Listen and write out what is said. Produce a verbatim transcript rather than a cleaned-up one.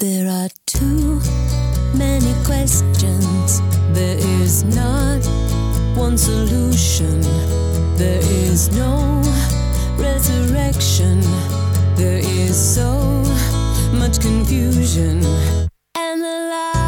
There are too many questions. There is not one solution. There is no resurrection. There is so much confusion. And the light